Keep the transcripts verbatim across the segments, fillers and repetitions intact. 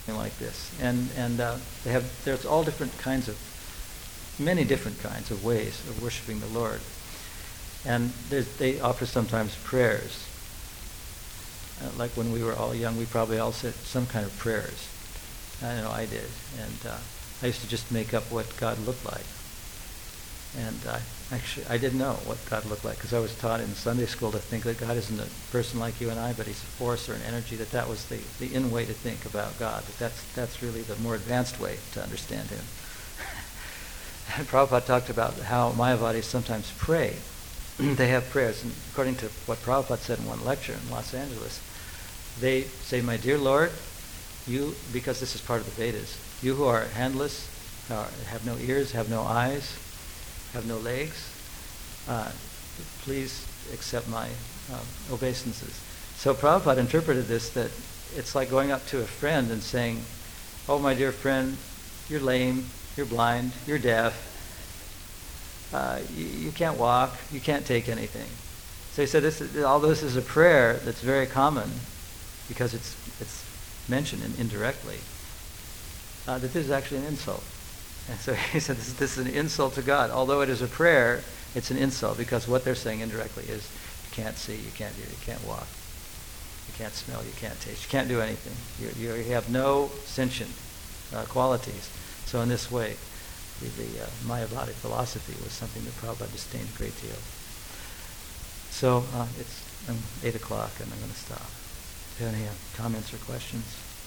like this. And and uh, they have there's all different kinds of, many different kinds of ways of worshiping the Lord. And they offer sometimes prayers. Uh, like when we were all young, we probably all said some kind of prayers. I know I did. And uh, I used to just make up what God looked like. And uh, actually, I didn't know what God looked like, because I was taught in Sunday school to think that God isn't a person like you and I, but he's a force or an energy, that that was the, the in way to think about God, that that's, that's really the more advanced way to understand him. And Prabhupada talked about how Mayavadis sometimes pray. They have prayers, and according to what Prabhupada said in one lecture in Los Angeles, they say, "My dear Lord, you," because this is part of the Vedas, "you who are handless, are, have no ears, have no eyes, have no legs, uh, please accept my uh, obeisances." So Prabhupada interpreted this that it's like going up to a friend and saying, "Oh, my dear friend, you're lame, you're blind, you're deaf, uh, you, you can't walk, you can't take anything." So he said, this is, all this is a prayer that's very common, because it's it's mentioned in, indirectly, uh, that this is actually an insult. And so he said, this, this is an insult to God. Although it is a prayer, it's an insult, because what they're saying indirectly is, you can't see, you can't hear, you can't walk, you can't smell, you can't taste, you can't do anything. You, you have no sentient uh, qualities. So in this way, the, the uh, Mayavadi philosophy was something that Prabhupada disdained a great deal. So uh, it's um, eight o'clock, and I'm going to stop. Do you have any uh, comments or questions?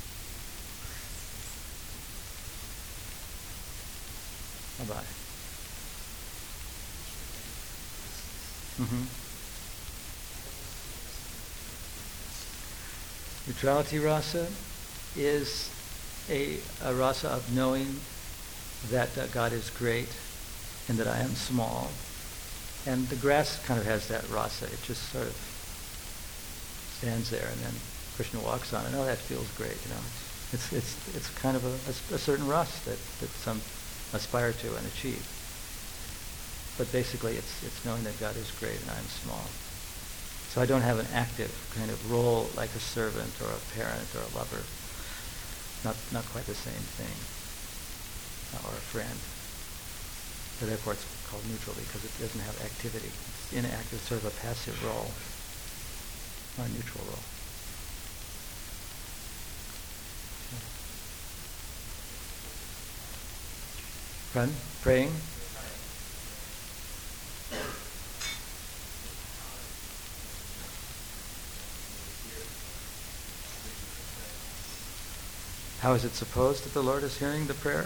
Bye-bye. Mm-hmm. Neutrality rasa is a, a rasa of knowing that uh, God is great and that I am small. And the grass kind of has that rasa. It just sort of stands there, and then Krishna walks on it. Oh, that feels great, you know. It's it's it's kind of a, a, a certain rasa that, that some aspire to and achieve. But basically it's it's knowing that God is great and I'm small. So I don't have an active kind of role like a servant or a parent or a lover. Not not quite the same thing. Uh, or a friend. So therefore it's called neutral, because it doesn't have activity. It's inactive, sort of a passive role. Not a neutral role. Pardon? Praying? How is it supposed that the Lord is hearing the prayer?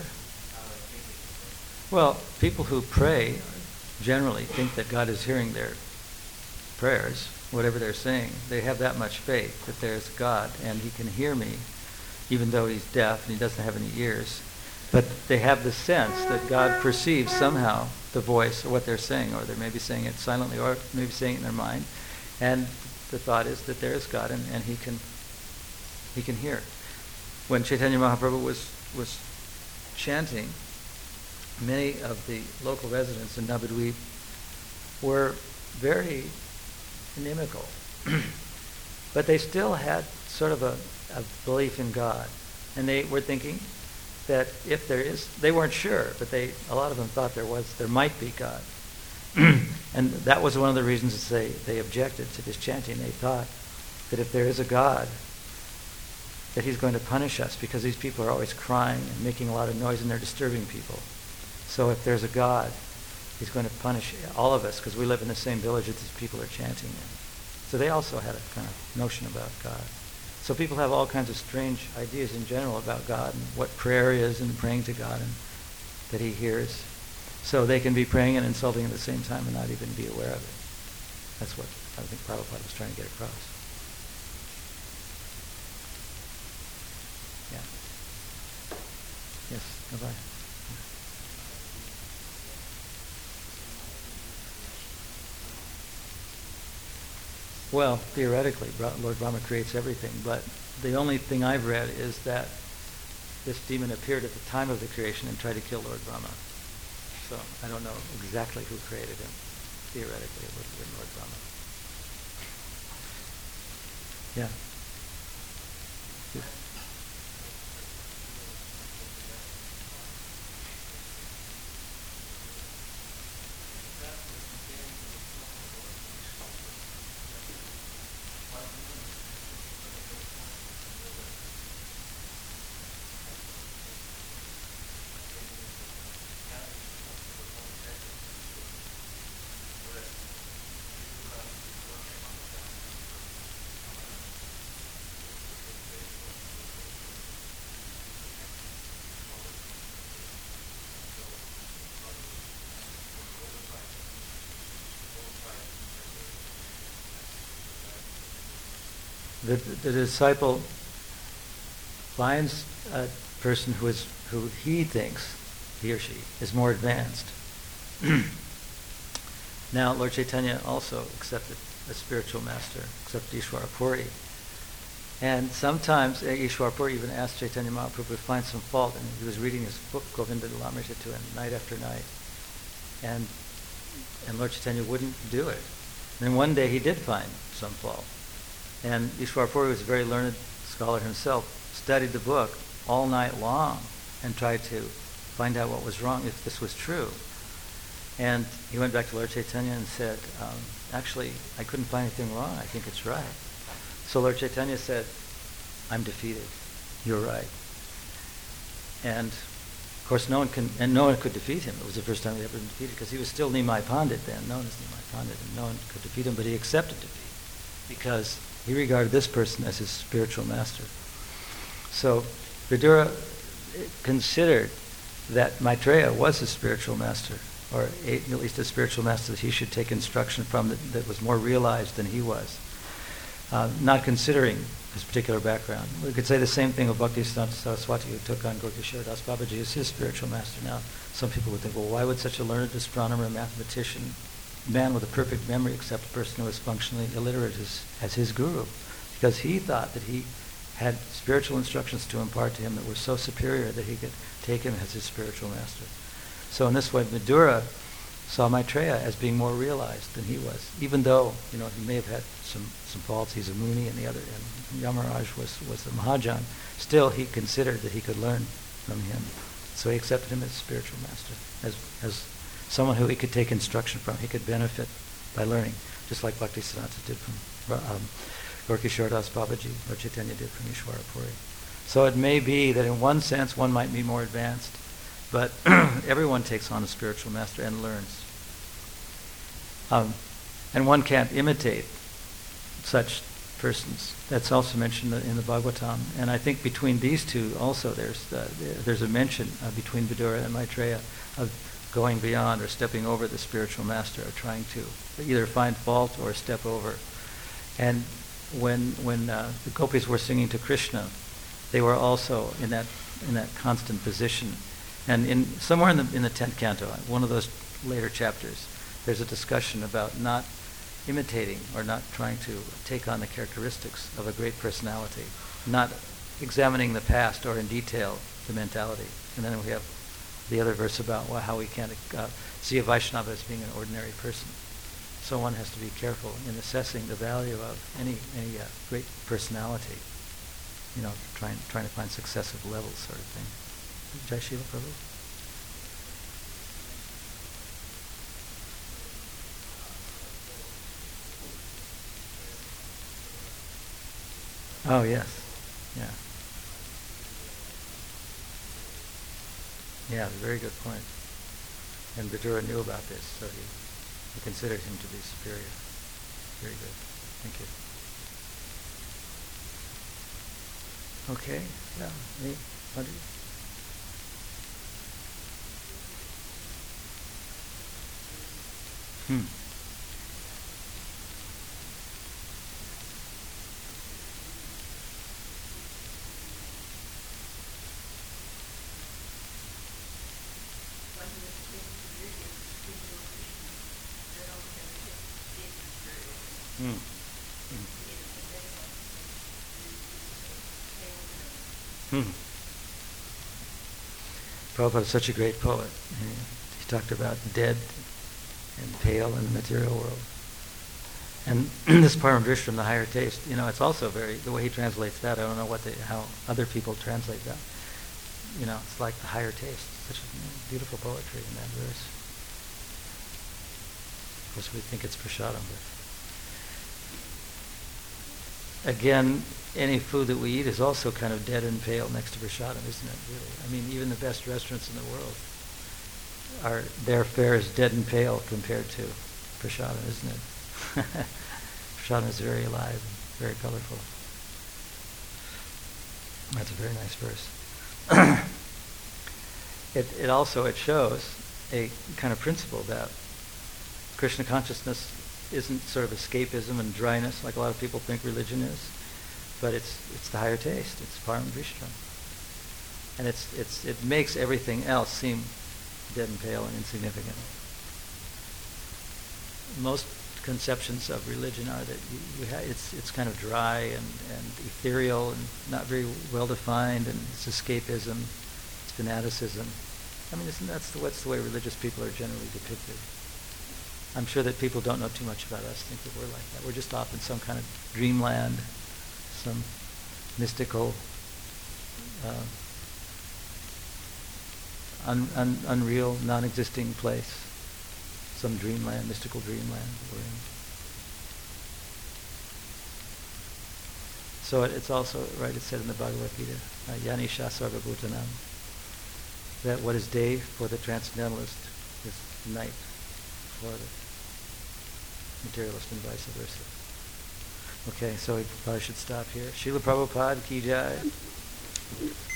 Well, people who pray generally think that God is hearing their prayers, whatever they're saying. They have that much faith that there's God and he can hear me, even though he's deaf and he doesn't have any ears. But they have the sense that God perceives somehow the voice or what they're saying, or they may be saying it silently or maybe saying it in their mind. And the thought is that there is God and, and he can he can hear. When Chaitanya Mahaprabhu was was chanting, many of the local residents in Navadvip were very inimical. But they still had sort of a, a belief in God. And they were thinking that if there is, they weren't sure, but they, a lot of them thought there was, there might be God. And that was one of the reasons that they, they objected to this chanting. They thought that if there is a God, that he's going to punish us, because these people are always crying and making a lot of noise and they're disturbing people. So if there's a God, he's going to punish all of us, because we live in the same village that these people are chanting in. So they also had a kind of notion about God. So people have all kinds of strange ideas in general about God and what prayer is and praying to God and that he hears. So they can be praying and insulting at the same time and not even be aware of it. That's what I think Prabhupada was trying to get across. Yeah. Yes, bye-bye. Well, theoretically, Lord Brahma creates everything, but the only thing I've read is that this demon appeared at the time of the creation and tried to kill Lord Brahma. So I don't know exactly who created him. Theoretically, it would have been Lord Brahma. Yeah. the, the disciple finds a person who is who he thinks, he or she, is more advanced. Now, Lord Chaitanya also accepted a spiritual master, accepted Ishwara Puri. And sometimes uh, Ishwara Puri even asked Chaitanya Mahaprabhu to find some fault, and he was reading his book, Govinda Lamrita, to him night after night. And and Lord Chaitanya wouldn't do it. And then one day he did find some fault. And Ishwara Puri was a very learned scholar himself, studied the book all night long and tried to find out what was wrong, if this was true. And he went back to Lord Chaitanya and said, um, actually, I couldn't find anything wrong. I think it's right. So Lord Chaitanya said, I'm defeated. You're right. And of course, no one can, and no one could defeat him. It was the first time he'd ever been defeated, because he was still Nimai Pandit then, known as Nimai Pandit, and no one could defeat him, but he accepted defeat because he regarded this person as his spiritual master. So Vidura considered that Maitreya was his spiritual master, or a, at least a spiritual master that he should take instruction from that, that was more realized than he was, uh, not considering his particular background. We could say the same thing of Bhaktisiddhanta Saraswati, who took on Gorky Sharadas Babaji as his spiritual master. Now, some people would think, well, why would such a learned astronomer, mathematician, man with a perfect memory accept a person who is functionally illiterate as, as his guru? Because he thought that he had spiritual instructions to impart to him that were so superior that he could take him as his spiritual master. So in this way, Vidura saw Maitreya as being more realized than he was, even though, you know, he may have had some, some faults. He's a Muni, and the other, and Yamaraj was, was the Mahajan. Still, he considered that he could learn from him. So he accepted him as spiritual master, as as someone who he could take instruction from. He could benefit by learning, just like Bhaktisiddhanta did from um, Gorky Sharadas Babaji, or Chaitanya did from Ishwara Puri. So it may be that in one sense one might be more advanced, but everyone takes on a spiritual master and learns. Um, and one can't imitate such persons. That's also mentioned in the Bhagavatam. And I think between these two also there's uh, there's a mention uh, between Vidura and Maitreya of going beyond or stepping over the spiritual master, or trying to either find fault or step over. And when when uh, the gopis were singing to Krishna, they were also in that in that constant position. And in somewhere in the in the tenth canto, one of those later chapters, there's a discussion about not imitating or not trying to take on the characteristics of a great personality, not examining the past or in detail the mentality. And then we have the other verse about well, how we can't uh, see a Vaishnava as being an ordinary person. So one has to be careful in assessing the value of any any uh, great personality. You know, trying trying to find successive levels, sort of thing. Jai Shila Prabhu. Oh yes, yeah, yeah. Very good point. And Vidura knew about this, so he, he considered him to be superior. Very good. Thank you. Okay. Yeah. Me. What do you- Hmm. Hmm. Hmm. Hmm. Prabhupada is such a great poet. He, he talked about dead and pale in the material world. And this Paramdrishtam, the higher taste, you know, it's also very, the way he translates that, I don't know what they, how other people translate that. You know, it's like the higher taste. Such a, you know, beautiful poetry in that verse. Of course, we think it's prasadam, but again, any food that we eat is also kind of dead and pale next to prasadam, isn't it, really? I mean, even the best restaurants in the world, are their fare is dead and pale compared to prasadam, isn't it? Prasadam is very alive and very colorful. That's a very nice verse. it, it also, it shows a kind of principle that Krishna consciousness isn't sort of escapism and dryness like a lot of people think religion is, but it's it's the higher taste. It's Param Drishtam. And it's it's it makes everything else seem dead and pale and insignificant. Most conceptions of religion are that you, you ha- it's it's kind of dry and, and ethereal and not very well defined, and it's escapism, it's fanaticism. I mean, isn't that's the, what's the way religious people are generally depicted. I'm sure that people don't know too much about us think that we're like that. We're just off in some kind of dreamland, some mystical, uh, un, un, unreal, non-existing place. Some dreamland, mystical dreamland we're in. So it, it's also, right, it's said in the Bhagavad Gita, uh, Yanisha Sarva Bhutanam, that what is day for the transcendentalist is night for the materialist and vice versa. Okay, so we probably should stop here. Srila Prabhupada ki jai.